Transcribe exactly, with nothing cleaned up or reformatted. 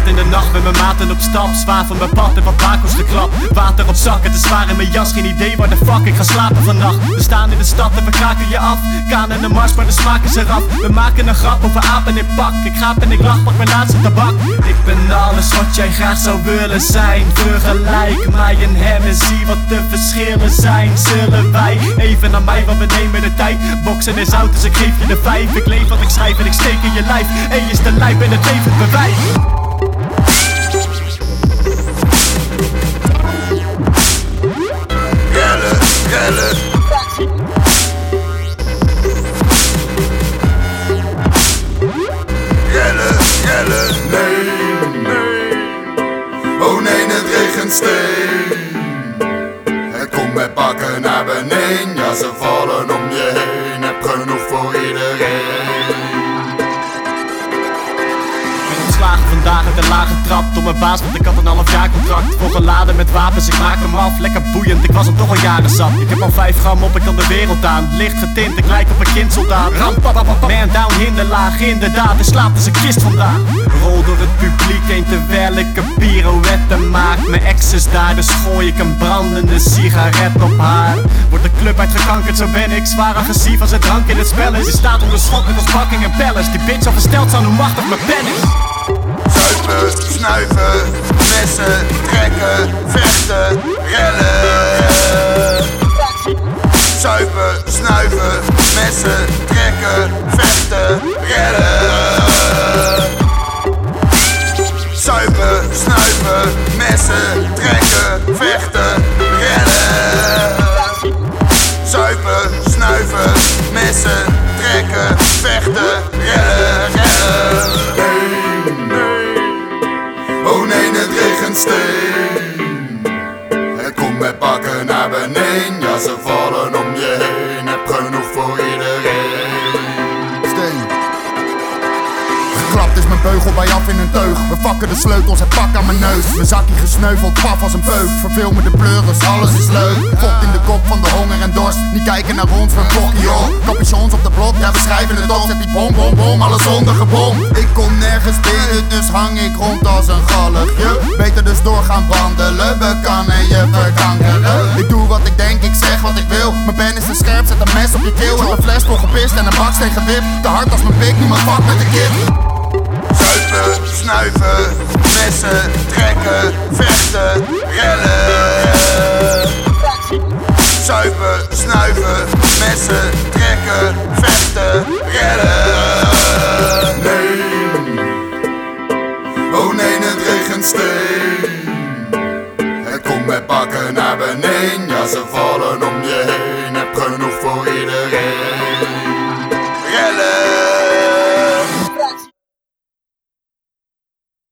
Laat in de nacht met mijn maten op stap, zwaar van mijn pad en wat bakels geklapt. Water op zakken, te zwaar in mijn jas, geen idee waar de fuck ik ga slapen vannacht. We staan in de stad en we kraken je af, Kaan en de mars, maar de smaak is eraf. We maken een grap over apen in pak, ik gaap en ik lach, pak mijn laatste tabak. Ik ben alles wat jij graag zou willen zijn. Vergelijk mij en hem en zie wat de verschillen zijn. Zullen wij even naar mij, want we nemen de tijd. Boksen is oud, dus ik geef je de vijf. Ik leef wat ik schrijf en ik steek in je lijf. Eén is de lijf en het levert bewijs. Rellen, rellen. Rellen, rellen. Nee, nee. Oh nee, het regent steen. Het komt met pakken naar beneden. Ja, ze vallen om je heen. Heb genoeg voor iedereen. Ontslagen vandaag uit de lage trap door mijn baas, want ik had een half jaar contract. Volgeladen met wapens, ik maak hem af. Lekker boeiend, ik was hem toch al jaren zat. Ik heb al vijf gram op, ik kan de wereld aan. Licht getint, ik lijk op een kindsoldaat. Ram, pap, pap, pap. Man down, hinderlaag, inderdaad, er slaapt als een kist vandaan. Rol door het publiek heen terwijl ik een pirouette maak. Mijn ex is daar, dus gooi ik een brandende sigaret op haar. Wordt de club uitgekankerd, zo ben ik zwaar agressief als het drank in het spel is. Je staat onder schot met als Buckingham Palace. Die bitch al versteld zijn hoe machtig mijn pen is. Zuipen, snuiven, messen, trekken, vechten, rellen. Zuipen, snuiven, messen, trekken, vechten, rellen. Zuipen, snuiven, messen, trekken, vechten, rellen. Zuipen, snuiven, messen, trekken, vechten, rellen, rellen. Oh nee, het regent steen. Het komt met pakken naar beneden. Ja, ze vallen om je heen. Heb genoeg voor iedereen. Steen. Geklapt is mijn beugel bij af in een teug. We vakken de sleutels en pak aan mijn neus. Mijn zakje gesneuveld, paf als een peuk. Verveel me de pleuris, alles is leuk. Vocht in de kop van de honger en dorst. Niet kijken naar ons, we fokken joh. Capuchons op de blok, ja we schrijven het op. Zet die bom, bom, bom, alles zonder gebom. Ik kom nergens binnen, dus hang ik rond als een galgje. Beter dus doorgaan wandelen, we kan en je verkankeren. Ik doe wat ik denk, ik zeg wat ik wil. Mijn pen is te scherp, zet een mes op je keel. Heb een fles vol gepist en een baksteen gewipt. Te hard als mijn pik, niemand vakt met de kip. Zuipen, snuiven, messen, trekken, vechten, rellen. Zuipen, snuiven, messen, trekken, vechten, rellen. Nee, oh nee, het regent steen. Het komt met pakken naar beneden, ja ze vallen om je heen.